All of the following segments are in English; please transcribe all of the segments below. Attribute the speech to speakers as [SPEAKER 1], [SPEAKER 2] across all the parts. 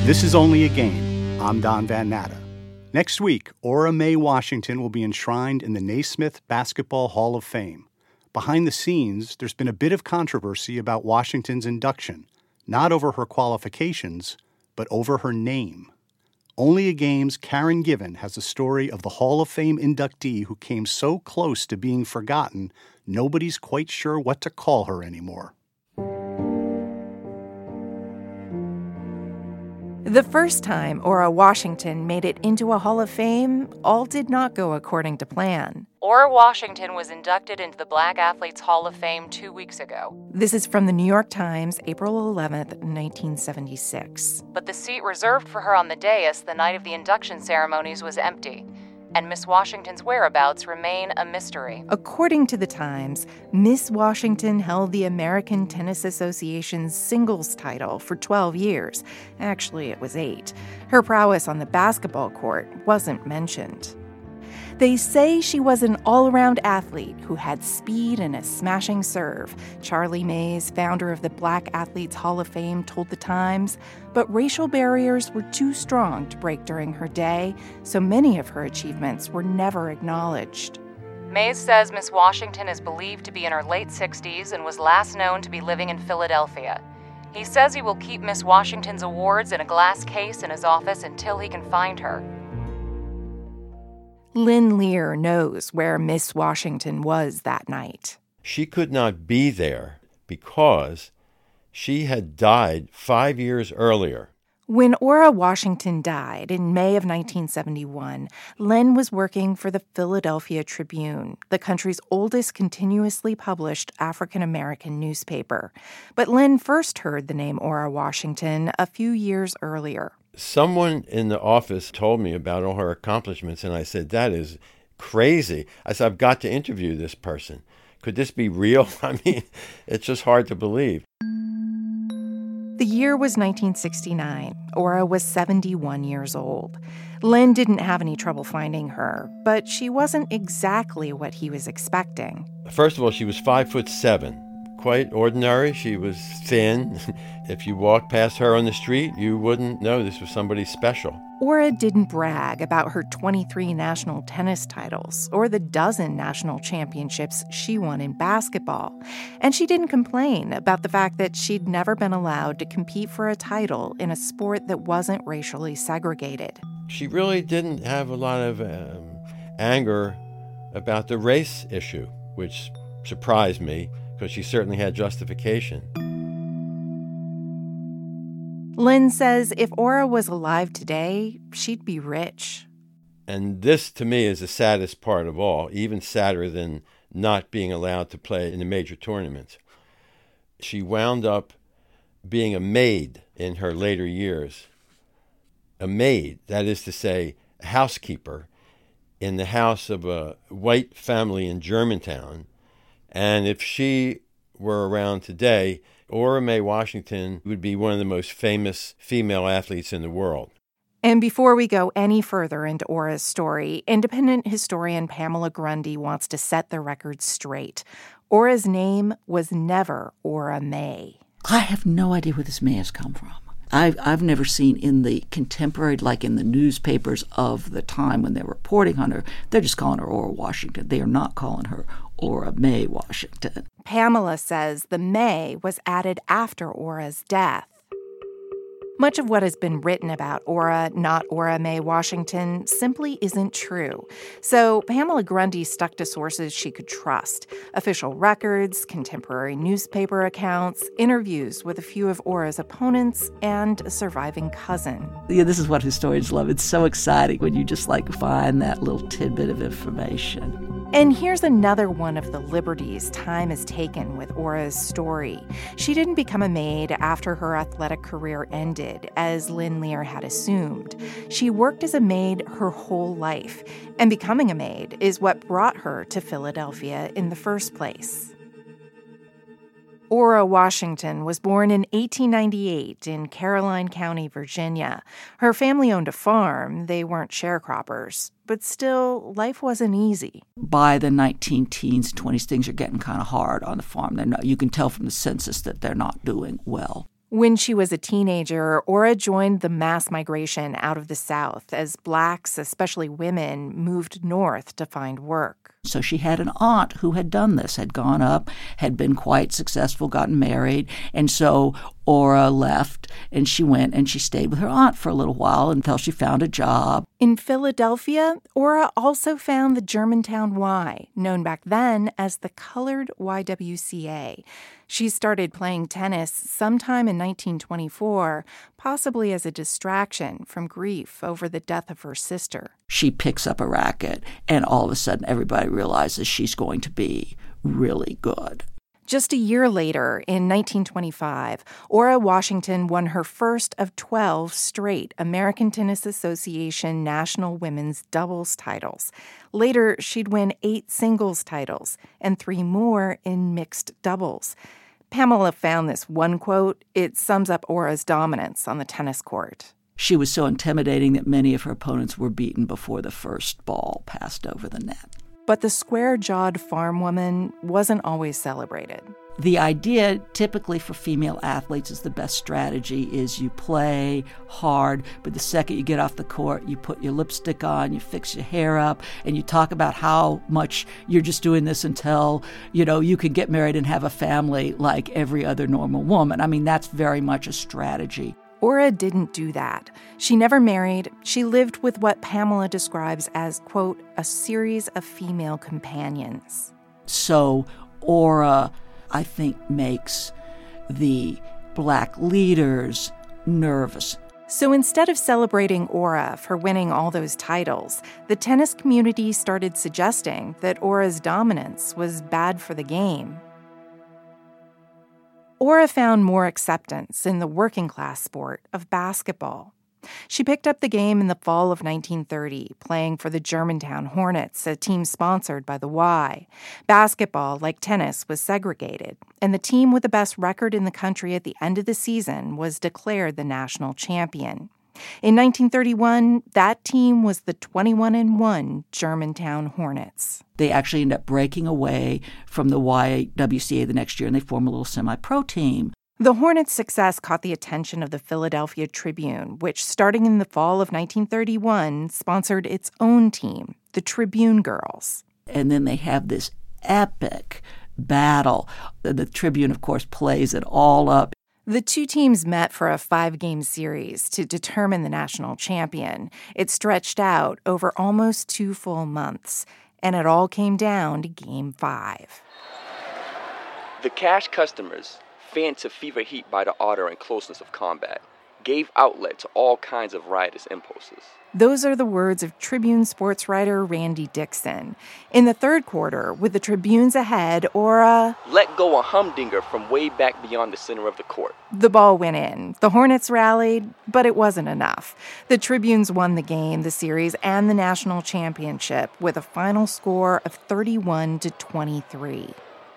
[SPEAKER 1] This is Only a Game. I'm Don Van Natta. Next week, Ora Mae Washington will be enshrined in the Naismith Basketball Hall of Fame. Behind the scenes, there's been a bit of controversy about Washington's induction, not over her qualifications, but over her name. Only a Game's Karen Given has a story of the Hall of Fame inductee who came so close to being forgotten, nobody's quite sure what to call her anymore.
[SPEAKER 2] The first time Ora Washington made it into a Hall of Fame, all did not go according to plan.
[SPEAKER 3] Ora Washington was inducted into the Black Athletes Hall of Fame 2 weeks ago.
[SPEAKER 2] This is from the New York Times, April 11th, 1976.
[SPEAKER 3] But the seat reserved for her on the dais the night of the induction ceremonies was empty, and Miss Washington's whereabouts remain a mystery.
[SPEAKER 2] According to the Times, Miss Washington held the American Tennis Association's singles title for 12 years. Actually, it was 8. Her prowess on the basketball court wasn't mentioned. They say she was an all-around athlete who had speed and a smashing serve. Charlie Mays, founder of the Black Athletes Hall of Fame, told the Times, but racial barriers were too strong to break during her day, so many of her achievements were never acknowledged.
[SPEAKER 3] Mays says Miss Washington is believed to be in her late 60s and was last known to be living in Philadelphia. He says he will keep Miss Washington's awards in a glass case in his office until he can find her.
[SPEAKER 2] Lynn Lear knows where Miss Washington was that night.
[SPEAKER 4] She could not be there because she had died 5 years earlier.
[SPEAKER 2] When Ora Washington died in May of 1971, Len was working for the Philadelphia Tribune, the country's oldest continuously published African-American newspaper. But Len first heard the name Ora Washington a few years earlier.
[SPEAKER 4] Someone in the office told me about all her accomplishments, and I said, that is crazy. I said, I've got to interview this person. Could this be real? I mean, it's just hard to believe.
[SPEAKER 2] The year was 1969. Ora was 71 years old. Len didn't have any trouble finding her, but she wasn't exactly what he was expecting.
[SPEAKER 4] First of all, she was 5'7", quite ordinary. She was thin. If you walked past her on the street, you wouldn't know this was somebody special.
[SPEAKER 2] Ora didn't brag about her 23 national tennis titles or the dozen national championships she won in basketball. And she didn't complain about the fact that she'd never been allowed to compete for a title in a sport that wasn't racially segregated.
[SPEAKER 4] She really didn't have a lot of anger about the race issue, which surprised me because she certainly had justification.
[SPEAKER 2] Lynn says if Ora was alive today, she'd be rich.
[SPEAKER 4] And this, to me, is the saddest part of all, even sadder than not being allowed to play in the major tournaments. She wound up being a maid in her later years. A maid, that is to say, a housekeeper in the house of a white family in Germantown. And if she were around today, Ora Mae Washington would be one of the most famous female athletes in the world.
[SPEAKER 2] And before we go any further into Ora's story, independent historian Pamela Grundy wants to set the record straight. Ora's name was never Ora Mae.
[SPEAKER 5] I have no idea where this Mae has come from. I've never seen in the contemporary, like in the newspapers of the time when they're reporting on her, they're just calling her Ora Washington. They are not calling her Ora Mae Washington.
[SPEAKER 2] Pamela says the Mae was added after Ora's death. Much of what has been written about Ora, not Ora Mae Washington, simply isn't true. So Pamela Grundy stuck to sources she could trust: official records, contemporary newspaper accounts, interviews with a few of Ora's opponents, and a surviving cousin.
[SPEAKER 5] Yeah, this is what historians love. It's so exciting when you just find that little tidbit of information.
[SPEAKER 2] And here's another one of the liberties time has taken with Ora's story. She didn't become a maid after her athletic career ended, as Lynn Lear had assumed. She worked as a maid her whole life, and becoming a maid is what brought her to Philadelphia in the first place. Ora Washington was born in 1898 in Caroline County, Virginia. Her family owned a farm. They weren't sharecroppers. But still, life wasn't easy.
[SPEAKER 5] By the 19-teens, 20s, things are getting kind of hard on the farm. You can tell from the census that they're not doing well.
[SPEAKER 2] When she was a teenager, Ora joined the mass migration out of the South as blacks, especially women, moved north to find work.
[SPEAKER 5] So she had an aunt who had done this, had gone up, had been quite successful, gotten married. And so Ora left and she went and she stayed with her aunt for a little while until she found a job.
[SPEAKER 2] In Philadelphia, Ora also found the Germantown Y, known back then as the Colored YWCA. She started playing tennis sometime in 1924, possibly as a distraction from grief over the death of her sister.
[SPEAKER 5] She picks up a racket, and all of a sudden everybody realizes she's going to be really good.
[SPEAKER 2] Just a year later, in 1925, Ora Washington won her first of 12 straight American Tennis Association National Women's Doubles titles. Later, she'd win 8 singles titles and 3 more in mixed doubles. Pamela found this one quote. It sums up Ora's dominance on the tennis court.
[SPEAKER 5] She was so intimidating that many of her opponents were beaten before the first ball passed over the net.
[SPEAKER 2] But the square-jawed farm woman wasn't always celebrated.
[SPEAKER 5] The idea typically for female athletes is the best strategy is you play hard, but the second you get off the court, you put your lipstick on, you fix your hair up, and you talk about how much you're just doing this until, you can get married and have a family like every other normal woman. I mean, that's very much a strategy.
[SPEAKER 2] Ora didn't do that. She never married. She lived with what Pamela describes as, quote, a series of female companions.
[SPEAKER 5] So Ora, I think, makes the black leaders nervous.
[SPEAKER 2] So instead of celebrating Ora for winning all those titles, the tennis community started suggesting that Ora's dominance was bad for the game. Ora found more acceptance in the working-class sport of basketball. She picked up the game in the fall of 1930, playing for the Germantown Hornets, a team sponsored by the Y. Basketball, like tennis, was segregated, and the team with the best record in the country at the end of the season was declared the national champion. In 1931, that team was the 21-1 Germantown Hornets.
[SPEAKER 5] They actually end up breaking away from the YWCA the next year, and they form a little semi-pro team.
[SPEAKER 2] The Hornets' success caught the attention of the Philadelphia Tribune, which, starting in the fall of 1931, sponsored its own team, the Tribune Girls.
[SPEAKER 5] And then they have this epic battle. The Tribune, of course, plays it all up.
[SPEAKER 2] The two teams met for a 5-game series to determine the national champion. It stretched out over almost 2 full months, and it all came down to Game 5.
[SPEAKER 6] The cash customers, fanned to fever heat by the ardor and closeness of combat, gave outlet to all kinds of riotous impulses.
[SPEAKER 2] Those are the words of Tribune sports writer Randy Dixon. In the third quarter, with the Tribunes ahead, Ora
[SPEAKER 6] let go a humdinger from way back beyond the center of the court.
[SPEAKER 2] The ball went in. The Hornets rallied, but it wasn't enough. The Tribunes won the game, the series, and the national championship with a final score of 31-23.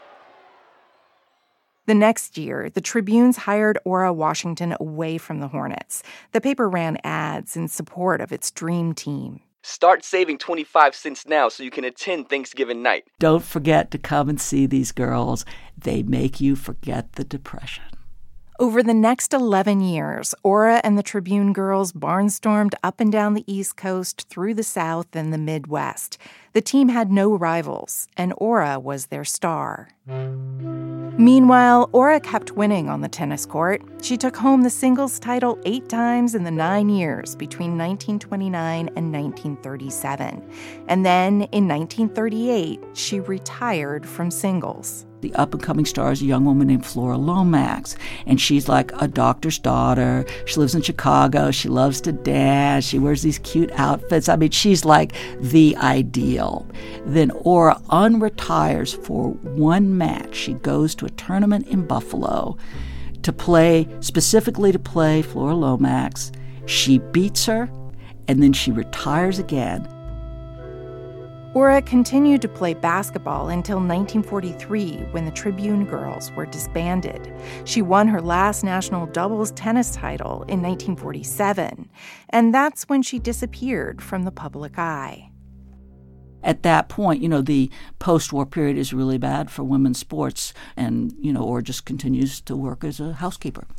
[SPEAKER 2] The next year, the Tribunes hired Ora Washington away from the Hornets. The paper ran ads in support of its dream team.
[SPEAKER 6] Start saving 25 cents now so you can attend Thanksgiving night.
[SPEAKER 5] Don't forget to come and see these girls. They make you forget the Depression.
[SPEAKER 2] Over the next 11 years, Ora and the Tribune Girls barnstormed up and down the East Coast, through the South and the Midwest. The team had no rivals, and Ora was their star. Meanwhile, Ora kept winning on the tennis court. She took home the singles title 8 times in the 9 years between 1929 and 1937. And then, in 1938, she retired from singles.
[SPEAKER 5] The up-and-coming star is a young woman named Flora Lomax, and she's like a doctor's daughter. She lives in Chicago. She loves to dance. She wears these cute outfits. I mean, she's like the ideal. Then Ora unretires for 1 match. She goes to a tournament in Buffalo specifically to play Flora Lomax. She beats her, and then she retires again.
[SPEAKER 2] Ora continued to play basketball until 1943, when the Tribune Girls were disbanded. She won her last national doubles tennis title in 1947, and that's when she disappeared from the public eye.
[SPEAKER 5] At that point, the post-war period is really bad for women's sports, and, Ora just continues to work as a housekeeper.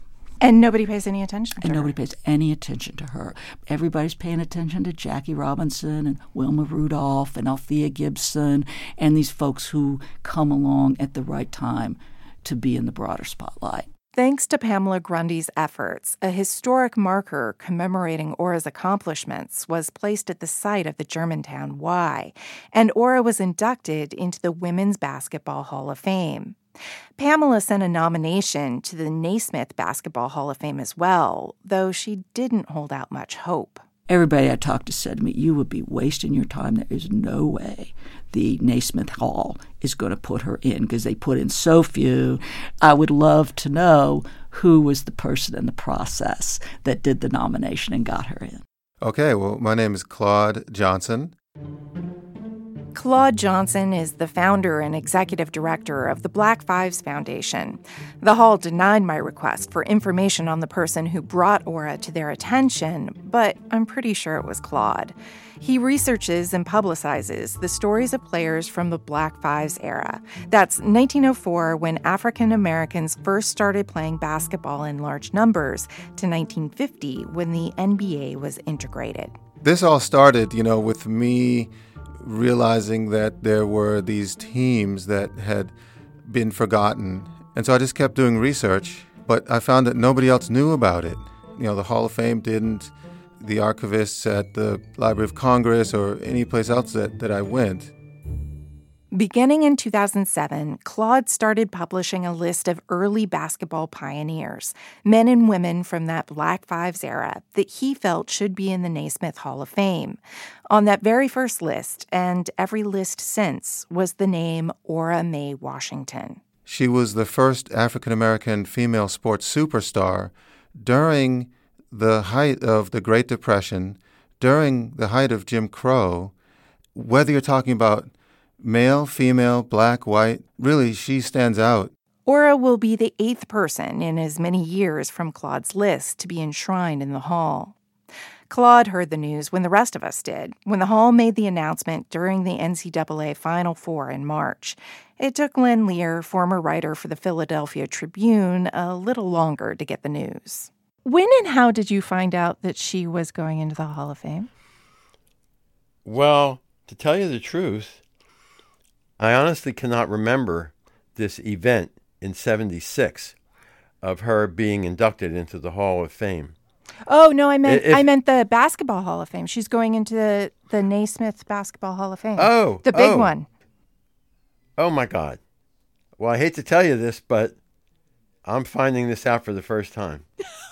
[SPEAKER 2] And nobody pays any attention to her.
[SPEAKER 5] And nobody pays any attention to her. Everybody's paying attention to Jackie Robinson and Wilma Rudolph and Althea Gibson and these folks who come along at the right time to be in the broader spotlight.
[SPEAKER 2] Thanks to Pamela Grundy's efforts, a historic marker commemorating Ora's accomplishments was placed at the site of the Germantown Y, and Ora was inducted into the Women's Basketball Hall of Fame. Pamela sent a nomination to the Naismith Basketball Hall of Fame as well, though she didn't hold out much hope.
[SPEAKER 5] Everybody I talked to said to me, you would be wasting your time. There is no way the Naismith Hall is going to put her in because they put in so few. I would love to know who was the person in the process that did the nomination and got her in.
[SPEAKER 7] Okay, well, my name is Claude Johnson.
[SPEAKER 2] Claude Johnson is the founder and executive director of the Black Fives Foundation. The Hall denied my request for information on the person who brought Ora to their attention, but I'm pretty sure it was Claude. He researches and publicizes the stories of players from the Black Fives era. That's 1904, when African Americans first started playing basketball in large numbers, to 1950, when the NBA was integrated.
[SPEAKER 7] This all started, with me realizing that there were these teams that had been forgotten. And so I just kept doing research, but I found that nobody else knew about it. The Hall of Fame didn't, the archivists at the Library of Congress or any place else that I went.
[SPEAKER 2] Beginning in 2007, Claude started publishing a list of early basketball pioneers, men and women from that Black Fives era that he felt should be in the Naismith Hall of Fame. On that very first list, and every list since, was the name Ora May Washington.
[SPEAKER 7] She was the first African-American female sports superstar during the height of the Great Depression, during the height of Jim Crow. Whether you're talking about male, female, black, white, really, she stands out.
[SPEAKER 2] Ora will be the 8th person in as many years from Claude's list to be enshrined in the Hall. Claude heard the news when the rest of us did, when the Hall made the announcement during the NCAA Final Four in March. It took Lynn Lear, former writer for the Philadelphia Tribune, a little longer to get the news. When and how did you find out that she was going into the Hall of Fame?
[SPEAKER 4] Well, to tell you the truth, I honestly cannot remember this event in 1976 of her being inducted into the Hall of Fame.
[SPEAKER 2] Oh, no, I meant the Basketball Hall of Fame. She's going into the Naismith Basketball Hall of Fame.
[SPEAKER 4] Oh.
[SPEAKER 2] The big one.
[SPEAKER 4] Oh, my God. Well, I hate to tell you this, but I'm finding this out for the first time.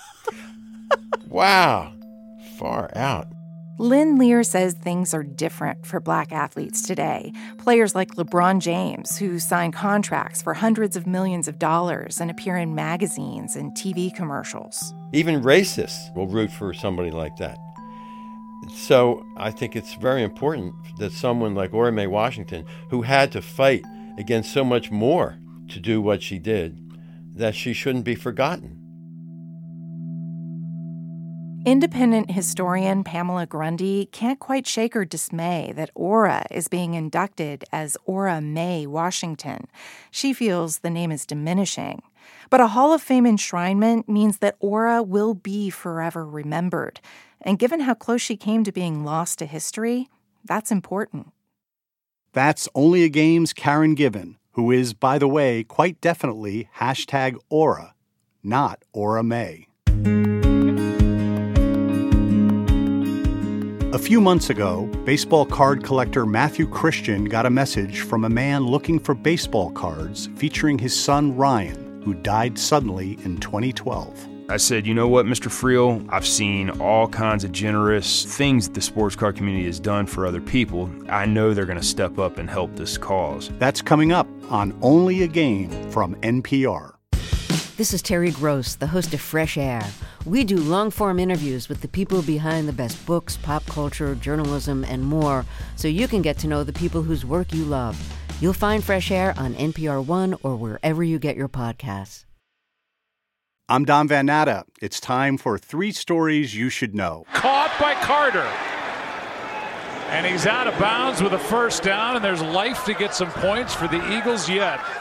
[SPEAKER 4] Wow. Far out.
[SPEAKER 2] Lynn Lear says things are different for black athletes today. Players like LeBron James, who sign contracts for hundreds of millions of dollars and appear in magazines and TV commercials.
[SPEAKER 4] Even racists will root for somebody like that. So I think it's very important that someone like Ora May Washington, who had to fight against so much more to do what she did, that she shouldn't be forgotten.
[SPEAKER 2] Independent historian Pamela Grundy can't quite shake her dismay that Ora is being inducted as Ora May Washington. She feels the name is diminishing. But a Hall of Fame enshrinement means that Ora will be forever remembered. And given how close she came to being lost to history, that's important.
[SPEAKER 1] That's Only a Game's Karen Given, who is, by the way, quite definitely #Ora, not Ora May. A few months ago, baseball card collector Matthew Christian got a message from a man looking for baseball cards featuring his son Ryan, who died suddenly in 2012.
[SPEAKER 8] I said, you know what, Mr. Friel, I've seen all kinds of generous things that the sports card community has done for other people. I know they're going to step up and help this cause.
[SPEAKER 1] That's coming up on Only a Game from NPR.
[SPEAKER 9] This is Terry Gross, the host of Fresh Air. We do long-form interviews with the people behind the best books, pop culture, journalism, and more, so you can get to know the people whose work you love. You'll find Fresh Air on NPR One or wherever you get your podcasts.
[SPEAKER 1] I'm Don Van Natta. It's time for 3 stories you should know.
[SPEAKER 10] Caught by Carter. And he's out of bounds with a first down, and there's life to get some points for the Eagles yet.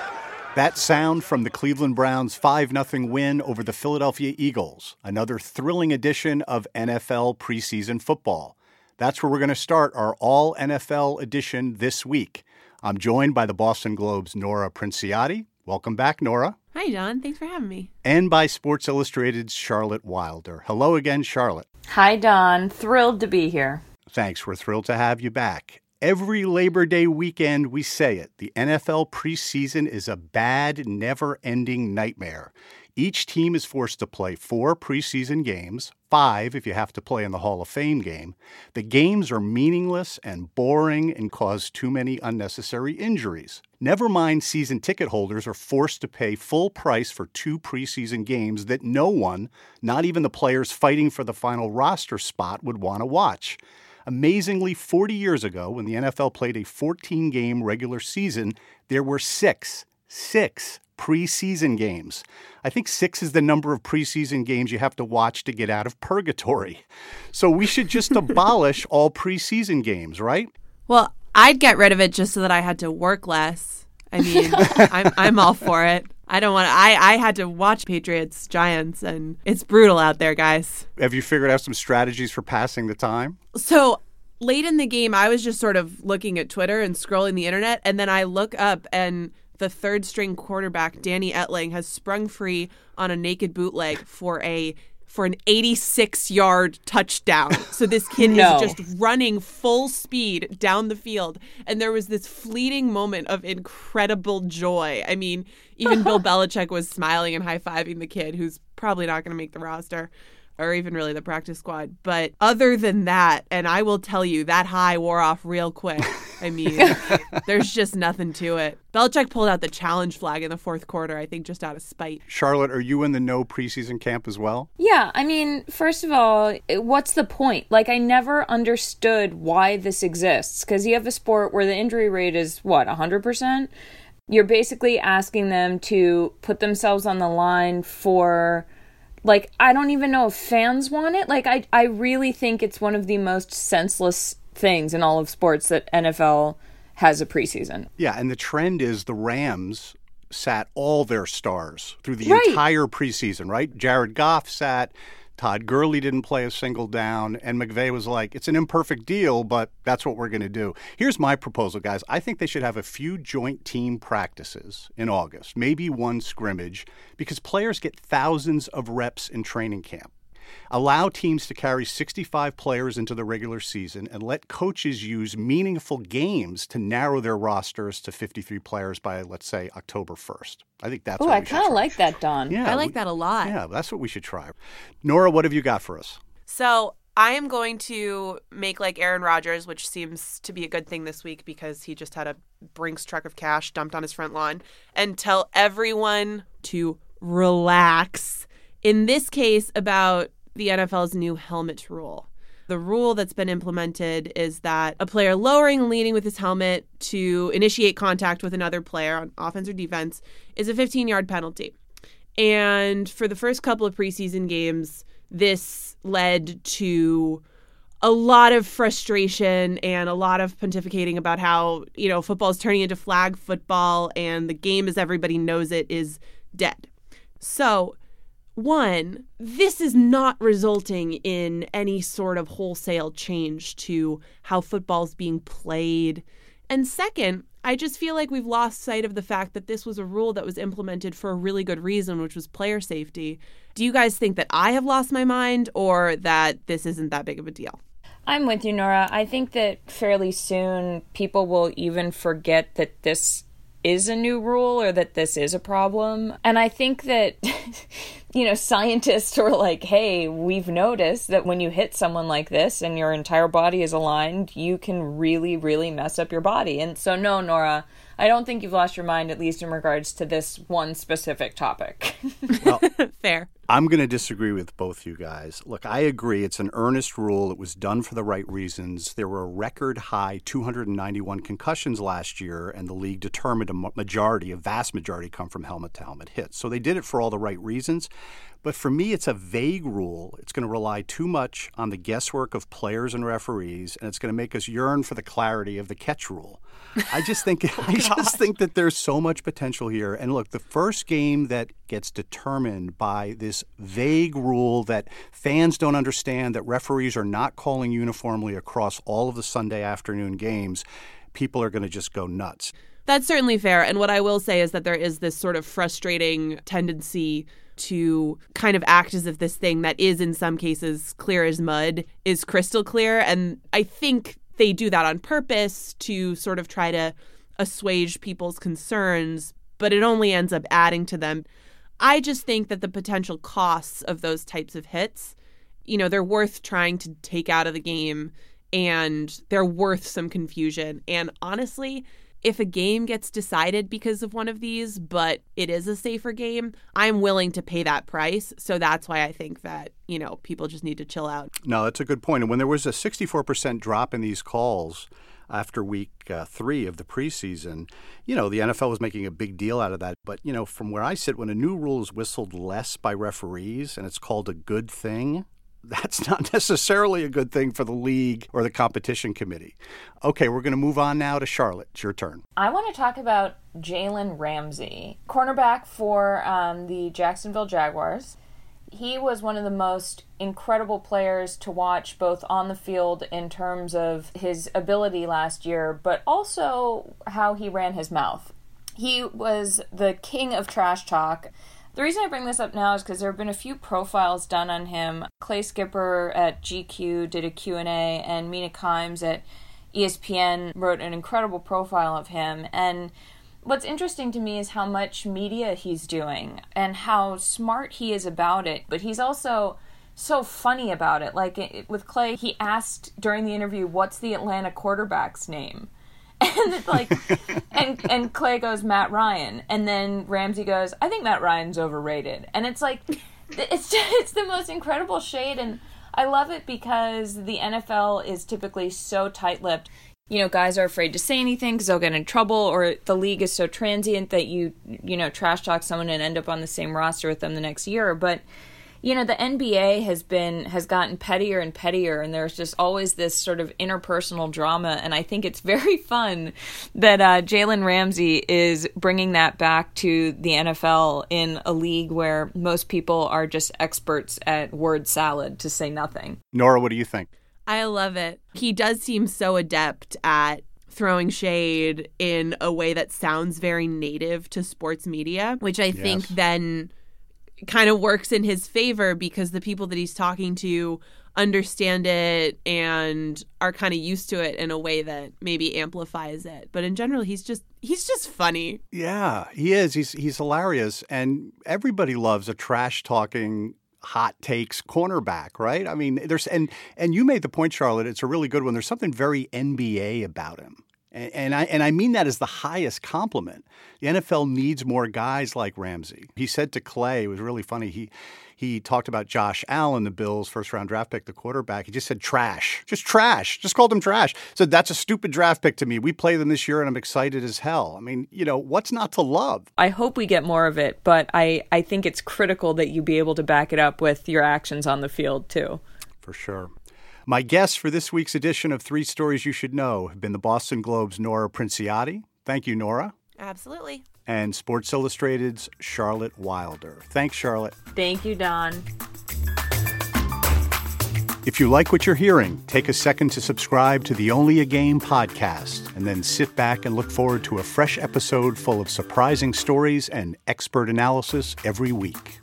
[SPEAKER 1] That sound from the Cleveland Browns' 5-0 win over the Philadelphia Eagles, another thrilling edition of NFL preseason football. That's where we're going to start our all-NFL edition this week. I'm joined by the Boston Globe's Nora Princiotti. Welcome back, Nora.
[SPEAKER 11] Hi, Don. Thanks for having me.
[SPEAKER 1] And by Sports Illustrated's Charlotte Wilder. Hello again, Charlotte.
[SPEAKER 12] Hi, Don. Thrilled to be here.
[SPEAKER 1] Thanks. We're thrilled to have you back. Every Labor Day weekend, we say it. The NFL preseason is a bad, never-ending nightmare. Each team is forced to play 4 preseason games, 5 if you have to play in the Hall of Fame game. The games are meaningless and boring and cause too many unnecessary injuries. Never mind season ticket holders are forced to pay full price for 2 preseason games that no one, not even the players fighting for the final roster spot, would want to watch. Amazingly, 40 years ago, when the NFL played a 14-game regular season, there were 6 preseason games. I think 6 is the number of preseason games you have to watch to get out of purgatory. So we should just abolish all preseason games, right?
[SPEAKER 11] Well, I'd get rid of it just so that I had to work less. I mean, I'm all for it. I don't want to. I had to watch Patriots Giants, and it's brutal out there, guys.
[SPEAKER 1] Have you figured out some strategies for passing the time?
[SPEAKER 11] So late in the game, I was just sort of looking at Twitter and scrolling the internet, and then I look up and the third-string quarterback, Danny Etling, has sprung free on a naked bootleg for an 86-yard touchdown. So this kid is just running full speed down the field. And there was this fleeting moment of incredible joy. I mean, even Bill Belichick was smiling and high-fiving the kid, who's probably not going to make the roster or even really the practice squad. But other than that, and I will tell you, that high wore off real quick. I mean, there's just nothing to it. Belichick pulled out the challenge flag in the fourth quarter, I think, just out of spite.
[SPEAKER 1] Charlotte, are you in the no preseason camp as well?
[SPEAKER 12] Yeah, I mean, first of all, what's the point? Like, I never understood why this exists, because you have a sport where the injury rate is, 100%? You're basically asking them to put themselves on the line for, I don't even know if fans want it. I really think it's one of the most senseless things in all of sports that NFL has a preseason.
[SPEAKER 1] Yeah, and the trend is the Rams sat all their stars through the entire preseason, right? Jared Goff sat, Todd Gurley didn't play a single down, and McVay was like, it's an imperfect deal, but that's what we're going to do. Here's my proposal, guys. I think they should have a few joint team practices in August, maybe one scrimmage, because players get thousands of reps in training camp. Allow teams to carry 65 players into the regular season and let coaches use meaningful games to narrow their rosters to 53 players by, let's say, October 1st. I think that's what we should try.
[SPEAKER 12] I kind of like that, Don.
[SPEAKER 1] Yeah,
[SPEAKER 11] I like that a lot.
[SPEAKER 1] Yeah, that's what we should try. Nora, what have you got for us?
[SPEAKER 11] So I am going to make like Aaron Rodgers, which seems to be a good thing this week because he just had a Brinks truck of cash dumped on his front lawn, and tell everyone to relax. In this case, about the NFL's new helmet rule. The rule that's been implemented is that a player lowering and leaning with his helmet to initiate contact with another player on offense or defense is a 15-yard penalty. And for the first couple of preseason games, this led to a lot of frustration and a lot of pontificating about how, football is turning into flag football and the game as everybody knows it is dead. So, one, this is not resulting in any sort of wholesale change to how football's being played. And second, I just feel like we've lost sight of the fact that this was a rule that was implemented for a really good reason, which was player safety. Do you guys think that I have lost my mind or that this isn't that big of a deal?
[SPEAKER 12] I'm with you, Nora. I think that fairly soon people will even forget that this is a new rule or that this is a problem. And I think that, scientists are like, hey, we've noticed that when you hit someone like this and your entire body is aligned, you can really, really mess up your body. And so, no, Nora, I don't think you've lost your mind, at least in regards to this one specific topic.
[SPEAKER 1] Well,
[SPEAKER 11] fair.
[SPEAKER 1] I'm going to disagree with both you guys. Look, I agree. It's an earnest rule. It was done for the right reasons. There were a record high 291 concussions last year, and the league determined a vast majority come from helmet-to-helmet hits. So they did it for all the right reasons. But for me, it's a vague rule. It's going to rely too much on the guesswork of players and referees, and it's going to make us yearn for the clarity of the catch rule. I just think that there's so much potential here. And look, the first game that gets determined by this vague rule that fans don't understand, that referees are not calling uniformly across all of the Sunday afternoon games, people are going to just go nuts.
[SPEAKER 11] That's certainly fair. And what I will say is that there is this sort of frustrating tendency to kind of act as if this thing that is in some cases clear as mud is crystal clear. And I think they do that on purpose to sort of try to assuage people's concerns, but it only ends up adding to them. I just think that the potential costs of those types of hits, they're worth trying to take out of the game, and they're worth some confusion. And honestly, if a game gets decided because of one of these, but it is a safer game, I'm willing to pay that price. So that's why I think that, people just need to chill out.
[SPEAKER 1] No, that's a good point. And when there was a 64% drop in these calls after week 3 of the preseason, the NFL was making a big deal out of that. But, from where I sit, when a new rule is whistled less by referees and it's called a good thing, that's not necessarily a good thing for the league or the competition committee. Okay, we're going to move on now to Charlotte. It's your turn.
[SPEAKER 12] I want to talk about Jalen Ramsey, cornerback for the Jacksonville Jaguars. He was one of the most incredible players to watch, both on the field in terms of his ability last year, but also how he ran his mouth. He was the king of trash talk. The reason I bring this up now is because there have been a few profiles done on him. Clay Skipper at GQ did a Q&A, and Mina Kimes at ESPN wrote an incredible profile of him. And what's interesting to me is how much media he's doing and how smart he is about it. But he's also so funny about it. Like with Clay, he asked during the interview, "What's the Atlanta quarterback's name?" And it's like, and Clay goes, "Matt Ryan," and then Ramsey goes, "I think Matt Ryan's overrated." And it's like, it's the most incredible shade, and I love it because the NFL is typically so tight-lipped. Guys are afraid to say anything because they'll get in trouble, or the league is so transient that you trash talk someone and end up on the same roster with them the next year. But the NBA has gotten pettier and pettier, and there's just always this sort of interpersonal drama, and I think it's very fun that Jalen Ramsey is bringing that back to the NFL in a league where most people are just experts at word salad, to say nothing.
[SPEAKER 1] Nora, what do you think?
[SPEAKER 11] I love it. He does seem so adept at throwing shade in a way that sounds very native to sports media, which I think then kind of works in his favor because the people that he's talking to understand it and are kind of used to it in a way that maybe amplifies it. But in general, he's just funny.
[SPEAKER 1] Yeah, he is. He's hilarious. And everybody loves a trash talking hot takes cornerback, right? I mean, there's and you made the point, Charlotte, it's a really good one. There's something very NBA about him. And I mean that as the highest compliment. The NFL needs more guys like Ramsey. He said to Clay, it was really funny, he talked about Josh Allen, the Bills' first-round draft pick, the quarterback. He just said trash. Just trash. Just called him trash. Said, that's a stupid draft pick to me. We play them this year, and I'm excited as hell. I mean, what's not to love?
[SPEAKER 12] I hope we get more of it, but I think it's critical that you be able to back it up with your actions on the field, too.
[SPEAKER 1] For sure. My guests for this week's edition of 3 Stories You Should Know have been the Boston Globe's Nora Princiotti. Thank you, Nora.
[SPEAKER 11] Absolutely.
[SPEAKER 1] And Sports Illustrated's Charlotte Wilder. Thanks, Charlotte.
[SPEAKER 12] Thank you, Don.
[SPEAKER 1] If you like what you're hearing, take a second to subscribe to the Only a Game podcast, and then sit back and look forward to a fresh episode full of surprising stories and expert analysis every week.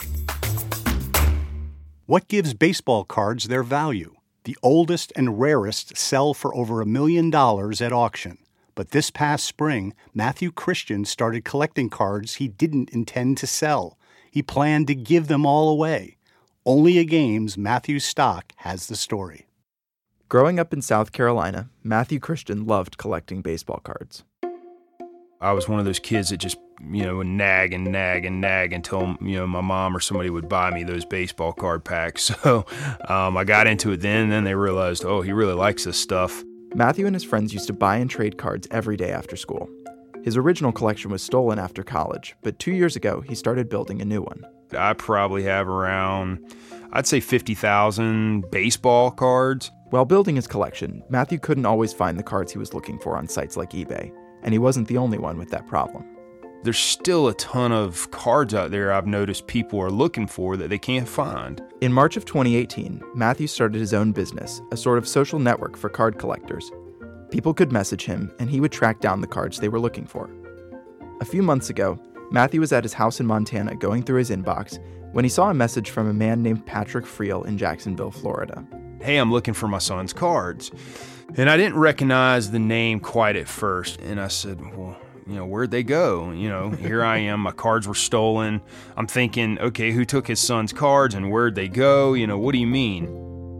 [SPEAKER 1] What gives baseball cards their value? The oldest and rarest sell for over $1 million at auction. But this past spring, Matthew Christian started collecting cards he didn't intend to sell. He planned to give them all away. Only a Game's Matthew Stock has the story.
[SPEAKER 13] Growing up in South Carolina, Matthew Christian loved collecting baseball cards.
[SPEAKER 8] I was one of those kids that just, would nag and nag and nag until, my mom or somebody would buy me those baseball card packs. So I got into it then, and then they realized, oh, he really likes this stuff.
[SPEAKER 13] Matthew and his friends used to buy and trade cards every day after school. His original collection was stolen after college, but 2 years ago, he started building a new one.
[SPEAKER 8] I probably have around, I'd say 50,000 baseball cards.
[SPEAKER 13] While building his collection, Matthew couldn't always find the cards he was looking for on sites like eBay, and he wasn't the only one with that problem.
[SPEAKER 8] There's still a ton of cards out there I've noticed people are looking for that they can't find.
[SPEAKER 13] In March of 2018, Matthew started his own business, a sort of social network for card collectors. People could message him, and he would track down the cards they were looking for. A few months ago, Matthew was at his house in Montana going through his inbox when he saw a message from a man named Patrick Friel in Jacksonville, Florida.
[SPEAKER 8] Hey, I'm looking for my son's cards. And I didn't recognize the name quite at first. And I said, well, where'd they go? Here I am. My cards were stolen. I'm thinking, okay, who took his son's cards and where'd they go? What do you mean?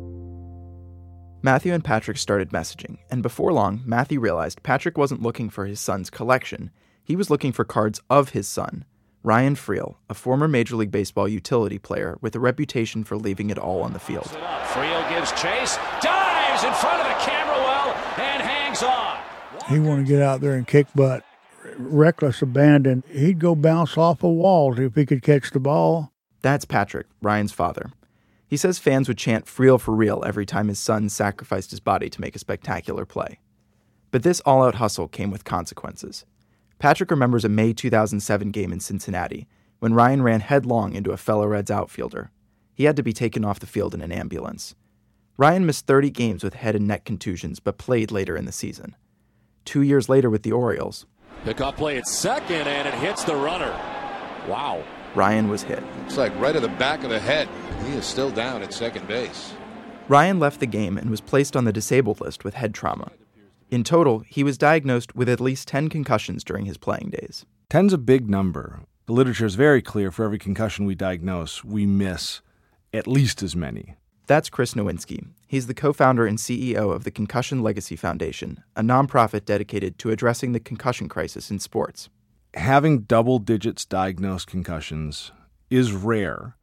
[SPEAKER 13] Matthew and Patrick started messaging, and before long, Matthew realized Patrick wasn't looking for his son's collection. He was looking for cards of his son, Ryan Friel, a former Major League Baseball utility player with a reputation for leaving it all on the field.
[SPEAKER 10] Friel gives chase, dives in front of the camera well, and hangs on.
[SPEAKER 14] He wanted to get out there and kick butt. Reckless abandon. He'd go bounce off of walls if he could catch the ball.
[SPEAKER 13] That's Patrick, Ryan's father. He says fans would chant Friel for real every time his son sacrificed his body to make a spectacular play. But this all-out hustle came with consequences. Patrick remembers a May 2007 game in Cincinnati when Ryan ran headlong into a fellow Reds outfielder. He had to be taken off the field in an ambulance. Ryan missed 30 games with head and neck contusions but played later in the season. 2 years later with the Orioles,
[SPEAKER 10] Pickoff play at second, and it hits the runner. Wow.
[SPEAKER 13] Ryan was hit.
[SPEAKER 15] It's like right at the back of the head. He is still down at second base.
[SPEAKER 13] Ryan left the game and was placed on the disabled list with head trauma. In total, he was diagnosed with at least 10 concussions during his playing days.
[SPEAKER 16] 10's a big number. The literature is very clear. For every concussion we diagnose, we miss at least as many.
[SPEAKER 13] That's Chris Nowinski. He's the co-founder and CEO of the Concussion Legacy Foundation, a nonprofit dedicated to addressing the concussion crisis in sports.
[SPEAKER 16] Having double digits diagnosed concussions is rare,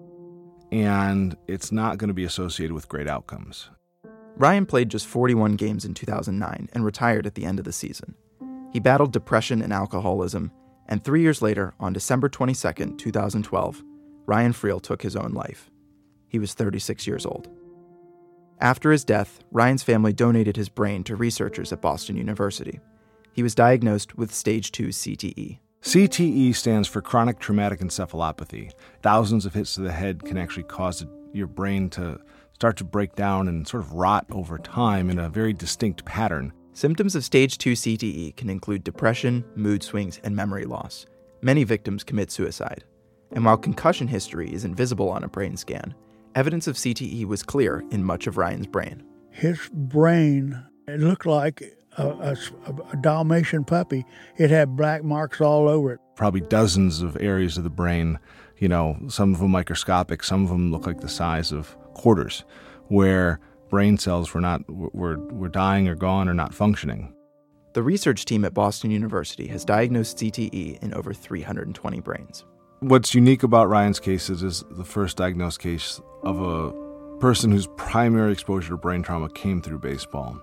[SPEAKER 16] and it's not going to be associated with great outcomes.
[SPEAKER 13] Ryan played just 41 games in 2009 and retired at the end of the season. He battled depression and alcoholism, and 3 years later, on December 22, 2012, Ryan Friel took his own life. He was 36 years old. After his death, Ryan's family donated his brain to researchers at Boston University. He was diagnosed with stage 2 CTE.
[SPEAKER 16] CTE stands for chronic traumatic encephalopathy. Thousands of hits to the head can actually cause your brain to start to break down and sort of rot over time in a very distinct pattern.
[SPEAKER 13] Symptoms of stage 2 CTE can include depression, mood swings, and memory loss. Many victims commit suicide. And while concussion history isn't visible on a brain scan, evidence of CTE was clear in much of Ryan's brain.
[SPEAKER 14] His brain, it looked like a Dalmatian puppy. It had black marks all over it.
[SPEAKER 16] Probably dozens of areas of the brain, some of them microscopic, some of them look like the size of quarters, where brain cells were dying or gone or not functioning.
[SPEAKER 13] The research team at Boston University has diagnosed CTE in over 320 brains.
[SPEAKER 16] What's unique about Ryan's case is the first diagnosed case of a person whose primary exposure to brain trauma came through baseball.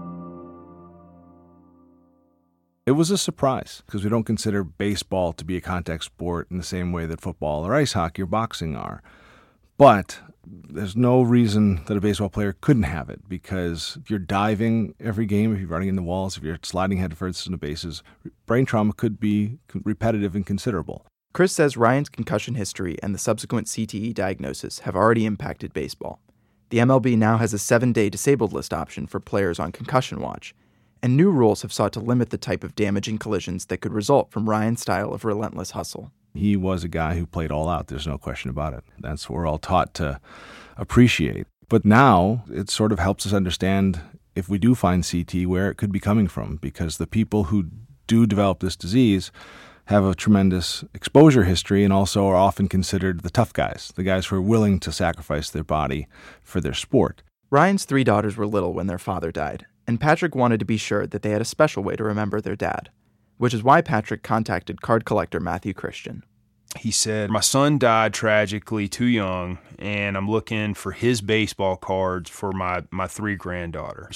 [SPEAKER 16] It was a surprise because we don't consider baseball to be a contact sport in the same way that football or ice hockey or boxing are. But there's no reason that a baseball player couldn't have it, because if you're diving every game, if you're running into walls, if you're sliding headfirst into bases, brain trauma could be repetitive and considerable.
[SPEAKER 13] Chris says Ryan's concussion history and the subsequent CTE diagnosis have already impacted baseball. The MLB now has a 7-day disabled list option for players on concussion watch, and new rules have sought to limit the type of damaging collisions that could result from Ryan's style of relentless hustle.
[SPEAKER 16] He was a guy who played all out. There's no question about it. That's what we're all taught to appreciate. But now it sort of helps us understand, if we do find CT, where it could be coming from, because the people who do develop this disease have a tremendous exposure history and also are often considered the tough guys, the guys who are willing to sacrifice their body for their sport.
[SPEAKER 13] Ryan's 3 daughters were little when their father died, and Patrick wanted to be sure that they had a special way to remember their dad, which is why Patrick contacted card collector Matthew Christian.
[SPEAKER 8] He said, my son died tragically too young, and I'm looking for his baseball cards for my 3 granddaughters.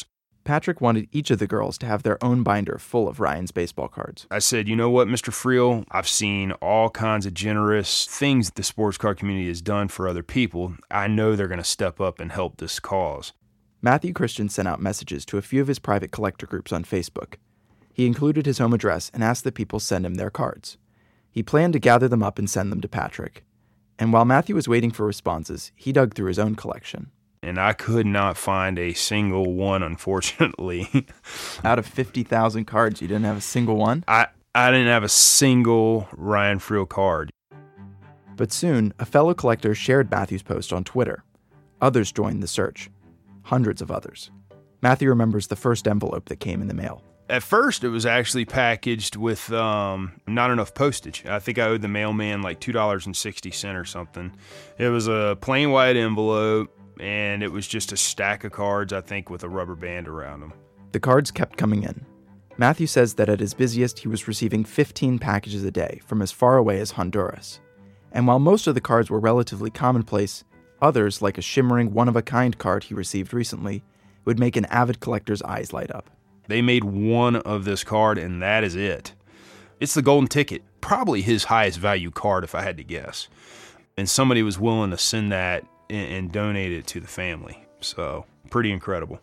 [SPEAKER 13] Patrick wanted each of the girls to have their own binder full of Ryan's baseball cards.
[SPEAKER 8] I said, you know what, Mr. Friel, I've seen all kinds of generous things that the sports card community has done for other people. I know they're going to step up and help this cause.
[SPEAKER 13] Matthew Christian sent out messages to a few of his private collector groups on Facebook. He included his home address and asked that people send him their cards. He planned to gather them up and send them to Patrick. And while Matthew was waiting for responses, he dug through his own collection.
[SPEAKER 8] And I could not find a single one, unfortunately.
[SPEAKER 13] Out of 50,000 cards, you didn't have a single one?
[SPEAKER 8] I didn't have a single Ryan Friel card.
[SPEAKER 13] But soon, a fellow collector shared Matthew's post on Twitter. Others joined the search. Hundreds of others. Matthew remembers the first envelope that came in the mail.
[SPEAKER 8] At first, it was actually packaged with not enough postage. I think I owed the mailman like $2.60 or something. It was a plain white envelope, and it was just a stack of cards, I think, with a rubber band around them.
[SPEAKER 13] The cards kept coming in. Matthew says that at his busiest, he was receiving 15 packages a day from as far away as Honduras. And while most of the cards were relatively commonplace, others, like a shimmering one-of-a-kind card he received recently, would make an avid collector's eyes light up.
[SPEAKER 8] They made one of this card, and that is it. It's the golden ticket, probably his highest value card if I had to guess. And somebody was willing to send that and donate it to the family. So, pretty incredible.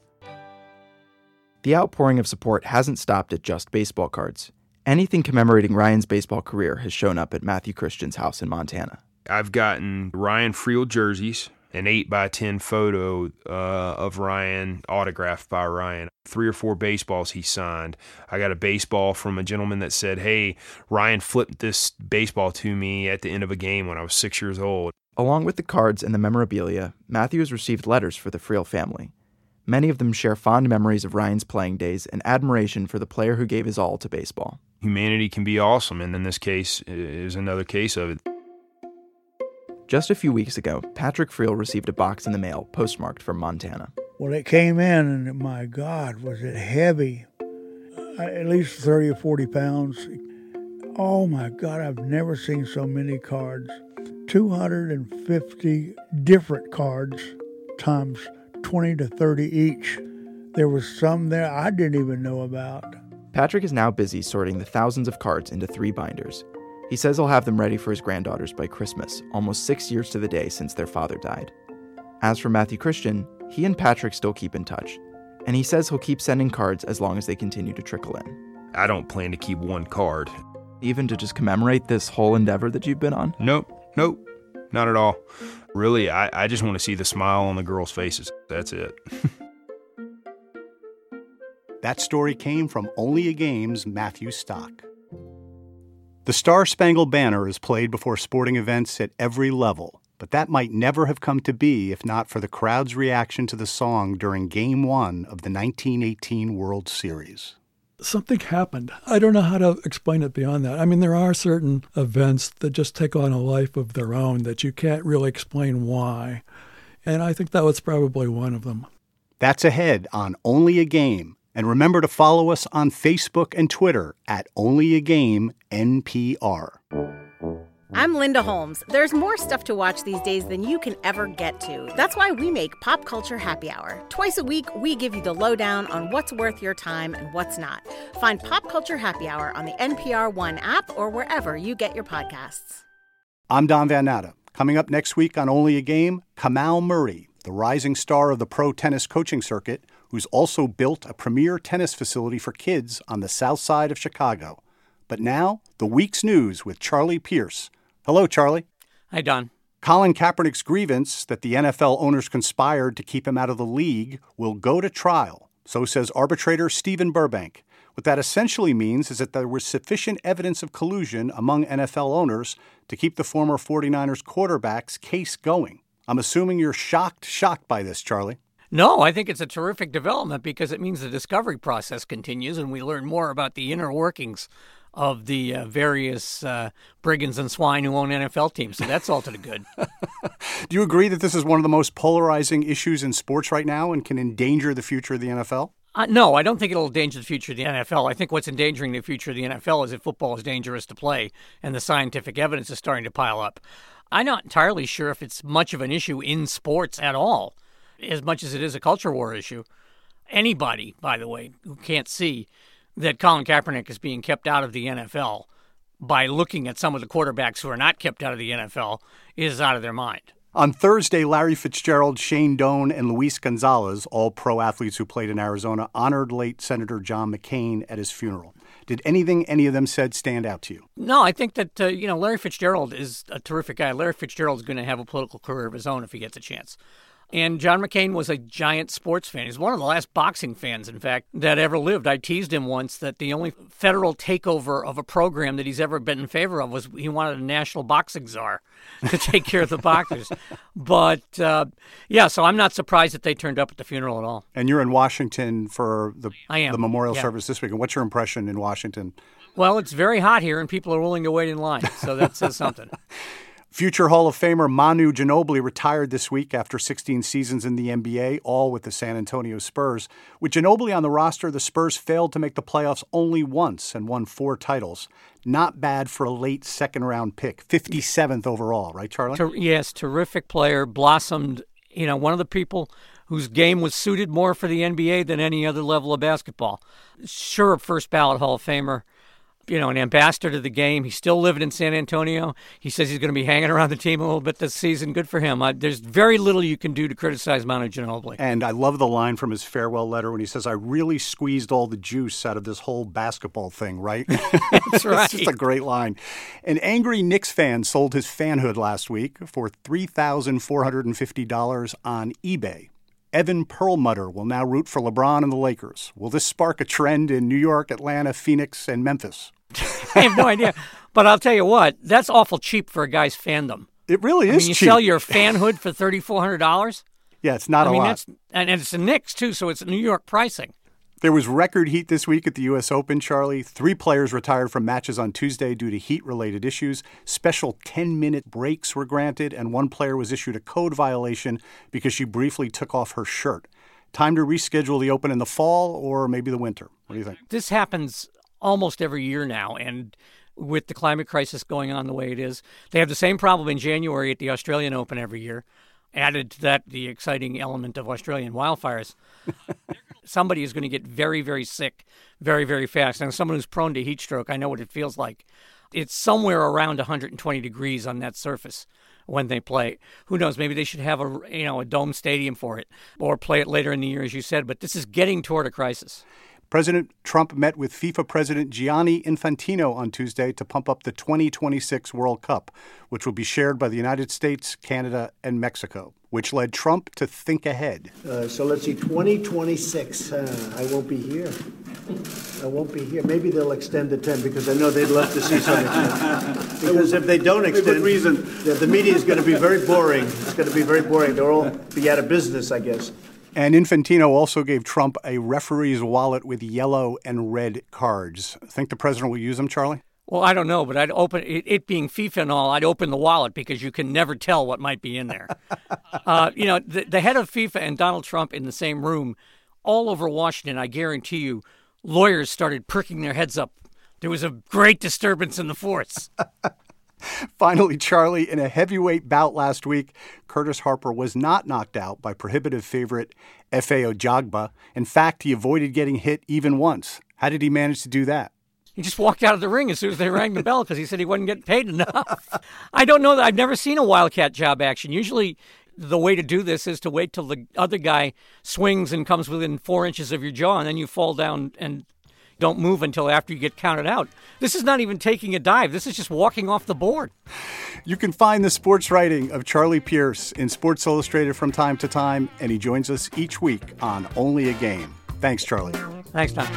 [SPEAKER 13] The outpouring of support hasn't stopped at just baseball cards. Anything commemorating Ryan's baseball career has shown up at Matthew Christian's house in Montana.
[SPEAKER 8] I've gotten Ryan Friel jerseys, an 8x10 photo of Ryan, autographed by Ryan, 3 or 4 baseballs he signed. I got a baseball from a gentleman that said, hey, Ryan flipped this baseball to me at the end of a game when I was 6 years old.
[SPEAKER 13] Along with the cards and the memorabilia, Matthew has received letters for the Friel family. Many of them share fond memories of Ryan's playing days and admiration for the player who gave his all to baseball.
[SPEAKER 8] Humanity can be awesome, and in this case is another case of it.
[SPEAKER 13] Just a few weeks ago, Patrick Friel received a box in the mail postmarked from Montana.
[SPEAKER 14] Well, it came in, and my God, was it heavy. At least 30 or 40 pounds. Oh, my God, I've never seen so many cards. 250 different cards times 20 to 30 each. There was some there I didn't even know about.
[SPEAKER 13] Patrick is now busy sorting the thousands of cards into 3 binders. He says he'll have them ready for his granddaughters by Christmas, almost 6 years to the day since their father died. As for Matthew Christian, he and Patrick still keep in touch, and he says he'll keep sending cards as long as they continue to trickle in.
[SPEAKER 8] I don't plan to keep one card.
[SPEAKER 13] Even to just commemorate this whole endeavor that you've been on?
[SPEAKER 8] Nope, not at all. Really, I just want to see the smile on the girls' faces. That's it.
[SPEAKER 1] That story came from Only a Game's Matthew Stock. The Star-Spangled Banner is played before sporting events at every level, but that might never have come to be if not for the crowd's reaction to the song during Game 1 of the 1918 World Series.
[SPEAKER 17] Something happened. I don't know how to explain it beyond that. I mean, there are certain events that just take on a life of their own that you can't really explain why. And I think that was probably one of them.
[SPEAKER 1] That's ahead on Only a Game. And remember to follow us on Facebook and Twitter at Only a Game NPR.
[SPEAKER 18] I'm Linda Holmes. There's more stuff to watch these days than you can ever get to. That's why we make Pop Culture Happy Hour. Twice a week, we give you the lowdown on what's worth your time and what's not. Find Pop Culture Happy Hour on the NPR One app or wherever you get your podcasts.
[SPEAKER 1] I'm Don Van Natta. Coming up next week on Only a Game, Kamau Murray, the rising star of the pro tennis coaching circuit, who's also built a premier tennis facility for kids on the south side of Chicago. But now, the week's news with Charlie Pierce. Hello, Charlie.
[SPEAKER 19] Hi, Don.
[SPEAKER 1] Colin Kaepernick's grievance that the NFL owners conspired to keep him out of the league will go to trial, so says arbitrator Stephen Burbank. What that essentially means is that there was sufficient evidence of collusion among NFL owners to keep the former 49ers quarterback's case going. I'm assuming you're shocked by this, Charlie.
[SPEAKER 19] No, I think it's a terrific development because it means the discovery process continues and we learn more about the inner workings of the various brigands and swine who own NFL teams. So that's all to the good.
[SPEAKER 1] Do you agree that this is one of the most polarizing issues in sports right now and can endanger the future of the NFL?
[SPEAKER 19] No, I don't think it'll endanger the future of the NFL. I think what's endangering the future of the NFL is that football is dangerous to play and the scientific evidence is starting to pile up. I'm not entirely sure if it's much of an issue in sports at all, as much as it is a culture war issue. anybody, by the way, who can't see that Colin Kaepernick is being kept out of the NFL by looking at some of the quarterbacks who are not kept out of the NFL is out of their mind.
[SPEAKER 1] On Thursday, Larry Fitzgerald, Shane Doan, and Luis Gonzalez, all pro athletes who played in Arizona, honored late Senator John McCain at his funeral. Did anything any of them said stand out to you?
[SPEAKER 19] No, I think that, Larry Fitzgerald is a terrific guy. Larry Fitzgerald is going to have a political career of his own if he gets a chance. And John McCain was a giant sports fan. He's one of the last boxing fans, in fact, that ever lived. I teased him once that the only federal takeover of a program that he's ever been in favor of was he wanted a national boxing czar to take care of the boxers. But, so I'm not surprised that they turned up at the funeral at all.
[SPEAKER 1] And you're in Washington for the memorial
[SPEAKER 19] yeah.
[SPEAKER 1] service this week. And what's your impression in Washington?
[SPEAKER 19] Well, it's very hot here, and people are willing to wait in line, so that says something.
[SPEAKER 1] Future Hall of Famer Manu Ginobili retired this week after 16 seasons in the NBA, all with the San Antonio Spurs. With Ginobili on the roster, the Spurs failed to make the playoffs only once and won 4 titles. Not bad for a late second-round pick, 57th overall, right, Charlie?
[SPEAKER 19] Yes, terrific player, blossomed, one of the people whose game was suited more for the NBA than any other level of basketball. Sure, a first-ballot Hall of Famer. An ambassador to the game. He's still living in San Antonio. He says he's going to be hanging around the team a little bit this season. Good for him. There's very little you can do to criticize Manu Ginobili.
[SPEAKER 1] And I love the line from his farewell letter when he says, I really squeezed all the juice out of this whole basketball thing, right?
[SPEAKER 19] That's right.
[SPEAKER 1] It's just a great line. An angry Knicks fan sold his fanhood last week for $3,450 on eBay. Evan Perlmutter will now root for LeBron and the Lakers. Will this spark a trend in New York, Atlanta, Phoenix, and Memphis?
[SPEAKER 19] I have no idea. But I'll tell you what, that's awful cheap for a guy's fandom.
[SPEAKER 1] It really is
[SPEAKER 19] cheap. You
[SPEAKER 1] cheap.
[SPEAKER 19] Sell your fanhood for $3,400?
[SPEAKER 1] Yeah, it's not a lot.
[SPEAKER 19] And it's the Knicks, too, so it's New York pricing.
[SPEAKER 1] There was record heat this week at the U.S. Open, Charlie. 3 players retired from matches on Tuesday due to heat-related issues. Special 10-minute breaks were granted, and 1 player was issued a code violation because she briefly took off her shirt. Time to reschedule the Open in the fall or maybe the winter. What do you think?
[SPEAKER 19] This happens almost every year now, and with the climate crisis going on the way it is, they have the same problem in January at the Australian Open every year. Added to that, the exciting element of Australian wildfires. Somebody is going to get very, very sick very, very fast. And someone who's prone to heat stroke, I know what it feels like. It's somewhere around 120 degrees on that surface when they play. Who knows? Maybe they should have a dome stadium for it or play it later in the year, as you said. But this is getting toward a crisis.
[SPEAKER 1] President Trump met with FIFA President Gianni Infantino on Tuesday to pump up the 2026 World Cup, which will be shared by the United States, Canada, and Mexico, which led Trump to think ahead.
[SPEAKER 20] So let's see, 2026, I won't be here. Maybe they'll extend the 10 because I know they'd love to see some extension. Because if they don't extend, the media is going to be very boring. It's going to be very boring. They'll all be out of business, I guess.
[SPEAKER 1] And Infantino also gave Trump a referee's wallet with yellow and red cards. Think the president will use them, Charlie?
[SPEAKER 19] Well, I don't know, but I'd open it being FIFA and all. I'd open the wallet because you can never tell what might be in there. The head of FIFA and Donald Trump in the same room, all over Washington. I guarantee you, lawyers started pricking their heads up. There was a great disturbance in the force.
[SPEAKER 1] Finally, Charlie, in a heavyweight bout last week, Curtis Harper was not knocked out by prohibitive favorite Efe Ojagba. In fact, he avoided getting hit even once. How did he manage to do that?
[SPEAKER 19] He just walked out of the ring as soon as they rang the bell because he said he wasn't getting paid enough. I don't know that. I've never seen a wildcat job action. Usually the way to do this is to wait till the other guy swings and comes within 4 inches of your jaw, and then you fall down and don't move until after you get counted out. This is not even taking a dive. This is just walking off the board.
[SPEAKER 1] You can find the sports writing of Charlie Pierce in Sports Illustrated from time to time, and he joins us each week on Only a Game. Thanks, Charlie.
[SPEAKER 19] Thanks, Tom.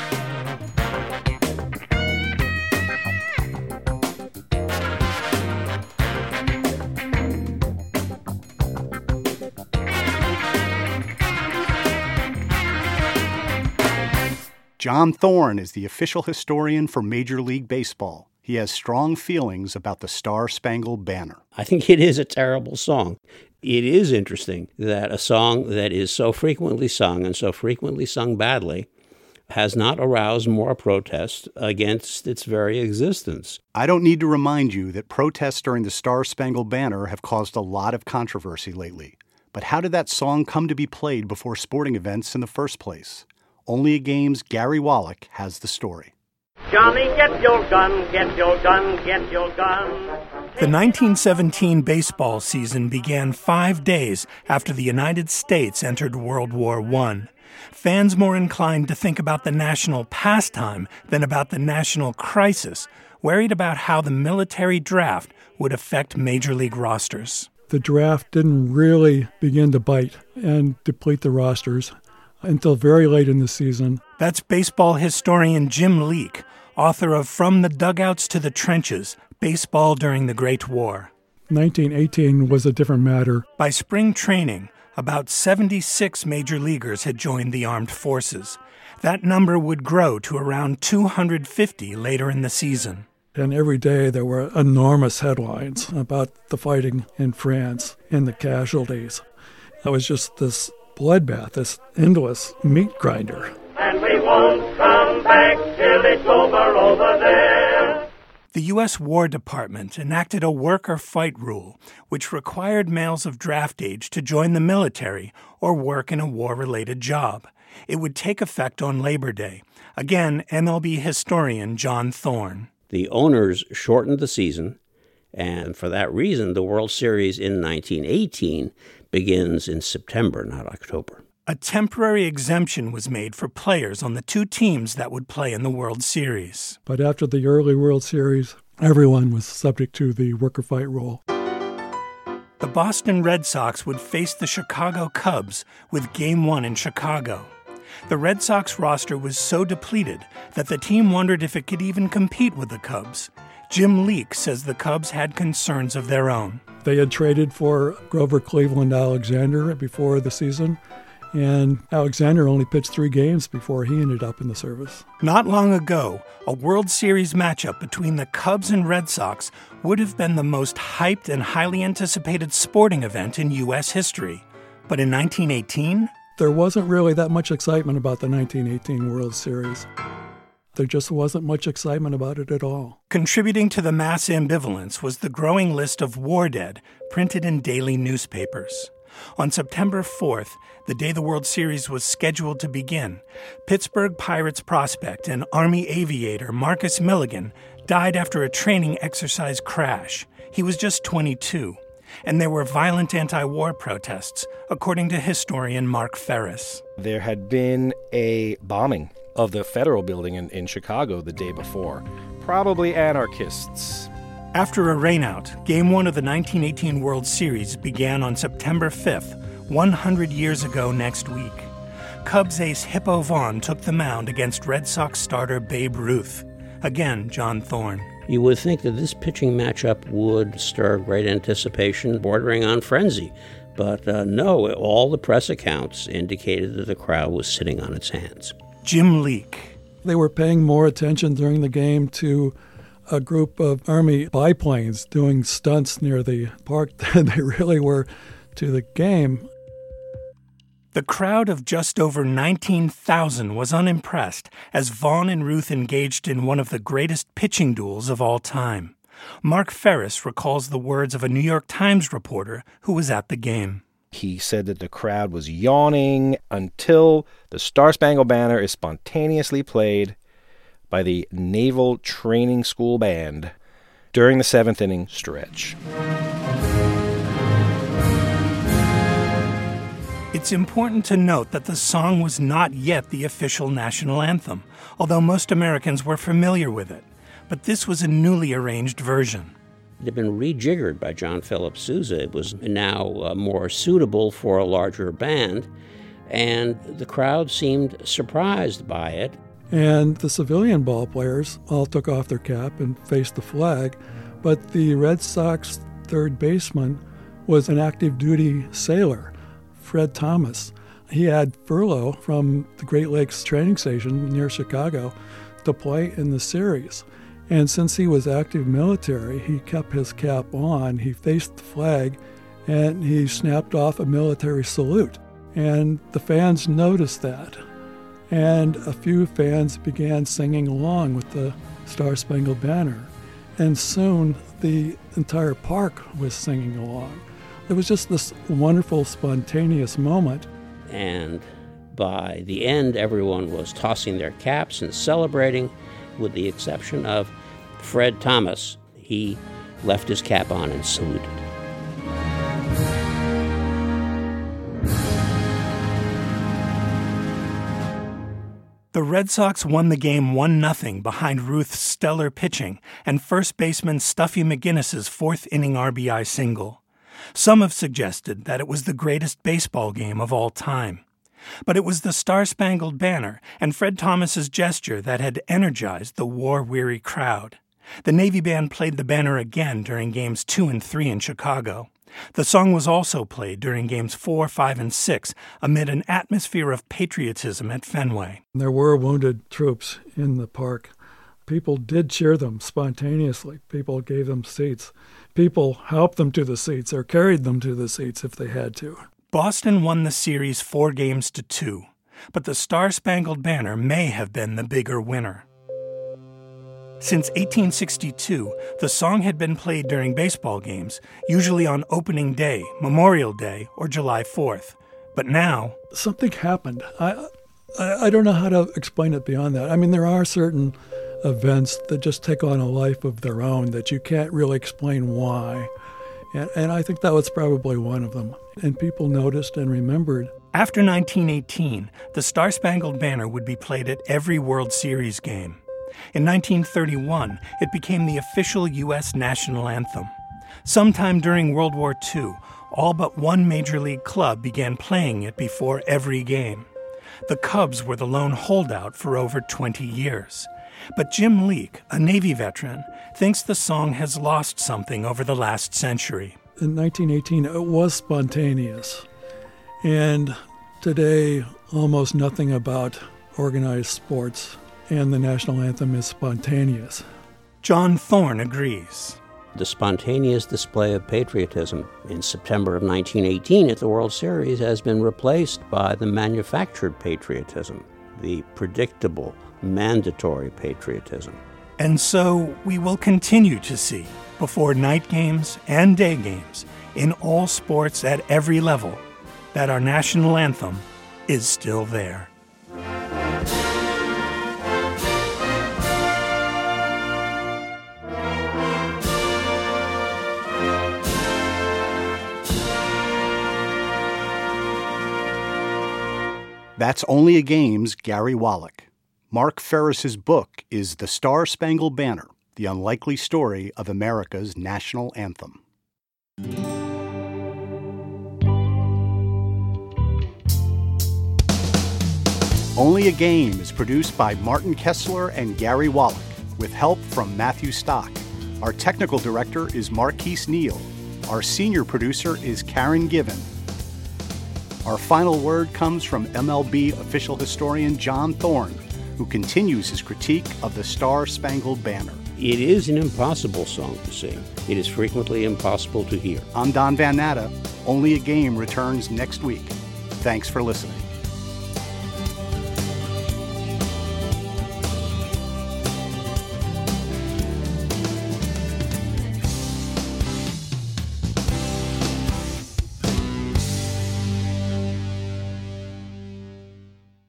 [SPEAKER 1] John Thorne is the official historian for Major League Baseball. He has strong feelings about the Star-Spangled Banner.
[SPEAKER 21] I think it is a terrible song. It is interesting that a song that is so frequently sung and so frequently sung badly has not aroused more protest against its very existence.
[SPEAKER 1] I don't need to remind you that protests during the Star-Spangled Banner have caused a lot of controversy lately. But how did that song come to be played before sporting events in the first place? Only a Game's Gary Wallach has the story.
[SPEAKER 3] Johnny, get your gun, get your gun, get your gun.
[SPEAKER 22] The 1917 baseball season began 5 days after the United States entered World War I. Fans more inclined to think about the national pastime than about the national crisis, worried about how the military draft would affect Major League rosters.
[SPEAKER 17] The draft didn't really begin to bite and deplete the rosters until very late in the season.
[SPEAKER 22] That's baseball historian Jim Leake, author of From the Dugouts to the Trenches, Baseball During the Great War.
[SPEAKER 17] 1918 was a different matter.
[SPEAKER 22] By spring training, about 76 major leaguers had joined the armed forces. That number would grow to around 250 later in the season.
[SPEAKER 17] And every day there were enormous headlines about the fighting in France and the casualties. It was just this bloodbath, this endless meat grinder.
[SPEAKER 3] And we won't come back till it's over there.
[SPEAKER 22] The U.S. War Department enacted a work or fight rule, which required males of draft age to join the military or work in a war-related job. It would take effect on Labor Day. Again, MLB historian John Thorne.
[SPEAKER 21] The owners shortened the season, and for that reason, the World Series in 1918 begins in September, not October.
[SPEAKER 22] A temporary exemption was made for players on the 2 teams that would play in the World Series.
[SPEAKER 17] But after the early World Series, everyone was subject to the work or fight rule.
[SPEAKER 22] The Boston Red Sox would face the Chicago Cubs with Game 1 in Chicago. The Red Sox roster was so depleted that the team wondered if it could even compete with the Cubs. Jim Leake says the Cubs had concerns of their own.
[SPEAKER 17] They had traded for Grover Cleveland Alexander before the season, and Alexander only pitched 3 games before he ended up in the service.
[SPEAKER 22] Not long ago, a World Series matchup between the Cubs and Red Sox would have been the most hyped and highly anticipated sporting event in U.S. history. But in 1918,
[SPEAKER 17] there wasn't really that much excitement about the 1918 World Series. There just wasn't much excitement about it at all.
[SPEAKER 22] Contributing to the mass ambivalence was the growing list of war dead printed in daily newspapers. On September 4th, the day the World Series was scheduled to begin, Pittsburgh Pirates prospect and Army aviator Marcus Milligan died after a training exercise crash. He was just 22. And there were violent anti-war protests, according to historian Mark Ferris.
[SPEAKER 23] There had been a bombing of the Federal Building in Chicago the day before. Probably anarchists.
[SPEAKER 22] After a rainout, Game 1 of the 1918 World Series began on September 5th, 100 years ago next week. Cubs ace Hippo Vaughn took the mound against Red Sox starter Babe Ruth. Again, John Thorne.
[SPEAKER 21] You would think that this pitching matchup would stir great anticipation, bordering on frenzy. But no, all the press accounts indicated that the crowd was sitting on its hands.
[SPEAKER 22] Jim Leake.
[SPEAKER 17] They were paying more attention during the game to a group of Army biplanes doing stunts near the park than they really were to the game.
[SPEAKER 22] The crowd of just over 19,000 was unimpressed as Vaughn and Ruth engaged in one of the greatest pitching duels of all time. Mark Ferris recalls the words of a New York Times reporter who was at the game.
[SPEAKER 23] He said that the crowd was yawning until the Star-Spangled Banner is spontaneously played by the Naval Training School Band during the 7th inning stretch.
[SPEAKER 22] It's important to note that the song was not yet the official national anthem, although most Americans were familiar with it. But this was a newly arranged version.
[SPEAKER 21] It had been rejiggered by John Philip Sousa. It was now more suitable for a larger band, and the crowd seemed surprised by it.
[SPEAKER 17] And the civilian ball players all took off their cap and faced the flag, but the Red Sox third baseman was an active duty sailor, Fred Thomas. He had furlough from the Great Lakes training station near Chicago to play in the series. And since he was active military, he kept his cap on, he faced the flag, and he snapped off a military salute. And the fans noticed that. And a few fans began singing along with the Star-Spangled Banner. And soon the entire park was singing along. It was just this wonderful, spontaneous moment.
[SPEAKER 21] And by the end, everyone was tossing their caps and celebrating, with the exception of Fred Thomas. He left his cap on and saluted.
[SPEAKER 22] The Red Sox won the game 1-0 behind Ruth's stellar pitching and first baseman Stuffy McGinnis's fourth-inning RBI single. Some have suggested that it was the greatest baseball game of all time. But it was the Star-Spangled Banner and Fred Thomas's gesture that had energized the war-weary crowd. The Navy Band played the banner again during Games 2 and 3 in Chicago. The song was also played during Games 4, 5, and 6 amid an atmosphere of patriotism at Fenway.
[SPEAKER 17] There were wounded troops in the park. People did cheer them spontaneously. People gave them seats. People helped them to the seats or carried them to the seats if they had to.
[SPEAKER 22] Boston won the series 4-2, but the Star-Spangled Banner may have been the bigger winner. Since 1862, the song had been played during baseball games, usually on opening day, Memorial Day, or July 4th. But now...
[SPEAKER 17] something happened. I don't know how to explain it beyond that. I mean, there are certain events that just take on a life of their own that you can't really explain why. And I think that was probably one of them. And people noticed and remembered.
[SPEAKER 22] After 1918, the Star-Spangled Banner would be played at every World Series game. In 1931, it became the official U.S. national anthem. Sometime during World War II, all but one major league club began playing it before every game. The Cubs were the lone holdout for over 20 years. But Jim Leake, a Navy veteran, thinks the song has lost something over the last century.
[SPEAKER 17] In 1918, it was spontaneous. And today, almost nothing about organized sports and the national anthem is spontaneous.
[SPEAKER 22] John Thorne agrees.
[SPEAKER 21] The spontaneous display of patriotism in September of 1918 at the World Series has been replaced by the manufactured patriotism, the predictable, mandatory patriotism.
[SPEAKER 22] And so we will continue to see, before night games and day games, in all sports at every level, that our national anthem is still there.
[SPEAKER 1] That's Only a Game's Gary Wallach. Mark Ferris's book is The Star-Spangled Banner, The Unlikely Story of America's National Anthem. Only a Game is produced by Martin Kessler and Gary Wallach, with help from Matthew Stock. Our technical director is Marquise Neal. Our senior producer is Karen Given. Our final word comes from MLB official historian John Thorne, who continues his critique of the Star-Spangled Banner.
[SPEAKER 21] It is an impossible song to sing. It is frequently impossible to hear.
[SPEAKER 1] I'm Don Van Natta. Only a Game returns next week. Thanks for listening.